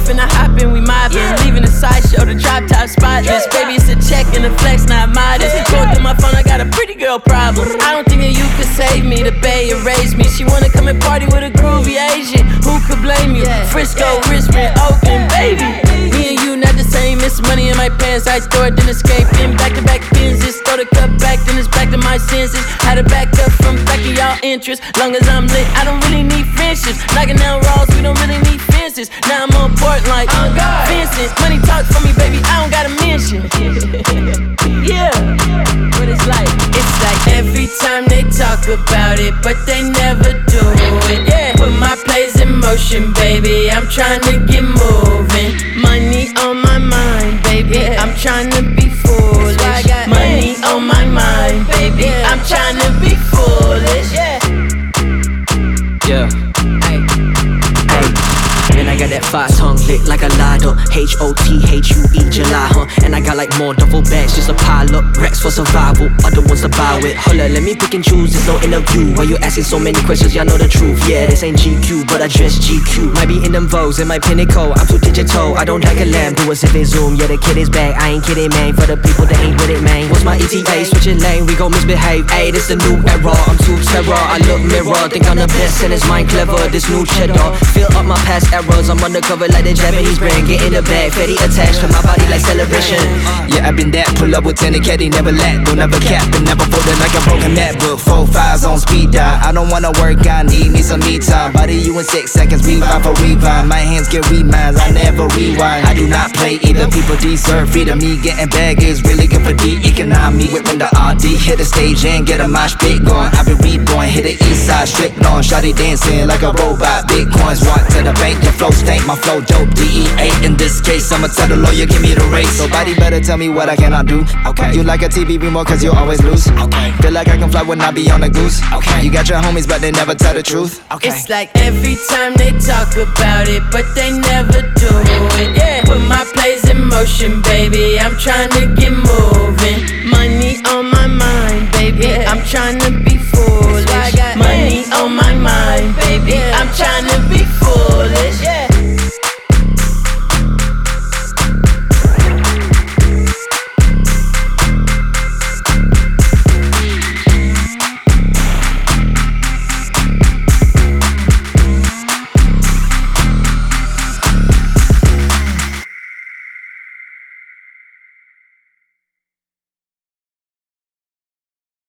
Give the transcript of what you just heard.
I hop in, we mobbing. Leaving the sideshow, the drop top spotless. Baby, it's a check and a flex, not modest. Going through my phone, I got a pretty girl problem. I don't think that you could save me, the Bay erased me. She wanna come and party with a groovy Asian. Who could blame you? Frisco, Richmond, Oakland, baby. Me and you not the same, it's money in my pants. I throw it, then escape, then back-to-back pins. Just throw the cup back, then it's back to my senses. How to back up from back of y'all interest. Long as I'm lit, I don't really need friendships. Knocking down walls, we don't really need fences. Now I'm on port like Vincent. Money talk for me, baby, I don't gotta mention. Yeah, what it's like. It's like every time they talk about it, but they never do it. Yeah, put my plays in motion, baby, I'm trying to get moving. Money on my mind, baby, I'm trying to be foolish. Money on my mind, baby, I'm trying to be foolish. Yeah. And I got that fast tongue lit like a ladder. H-O-T-H-U-E, July, And I got like more duffel bags, just a pile up. Rex for survival, other ones to bow it. Holla, let me pick and choose, there's no interview. Why you asking so many questions, y'all know the truth. Yeah, this ain't GQ, but I dress GQ. Might be in them Vogues, in my pinnacle, I'm too digital. I don't like a lamb, do a zipping zoom. Yeah, the kid is back, I ain't kidding, man. For the people that ain't with it, man. What's my ETA? Switching lane, we gon' misbehave. Ayy, this the new era, I'm too terror. I look mirror, think I'm the best and it's mind clever. This new cheddar, fill up my past errors. I'm undercover like the Japanese brand. Get in the bag, fatty attached to my body like celebration. Yeah, I've been that, pull up with 10 and caddy, never let. Don't ever cap, and never folded like a broken MacBook. 4 5s on speed dial. I don't wanna work, I need me some me time. Body you in 6 seconds, revive for revive. My hands get reminds, I never rewind. I do not play either, people deserve freedom. Me getting bag is really good for the economy. Whipping the RD, hit the stage and get a mosh pit going. I been reborn, hit the east side, strict on. Shawty dancing like a robot, bitcoins walk to the bank. The flow stank, my flow dope, DEA. In this case, I'ma tell the lawyer, give me the race. Nobody better tell me what I cannot do. Okay. You like a TV remote cause you always lose. Okay. Feel like I can fly when I be on a goose. Okay. You got your homies but they never tell the truth. Okay. It's like every time they talk about it, but they never do it. Yeah. Put my plays in motion, baby, I'm trying to get moving. Money on my mind, baby, I'm trying to be foolish. Money on my mind, baby, I'm trying to be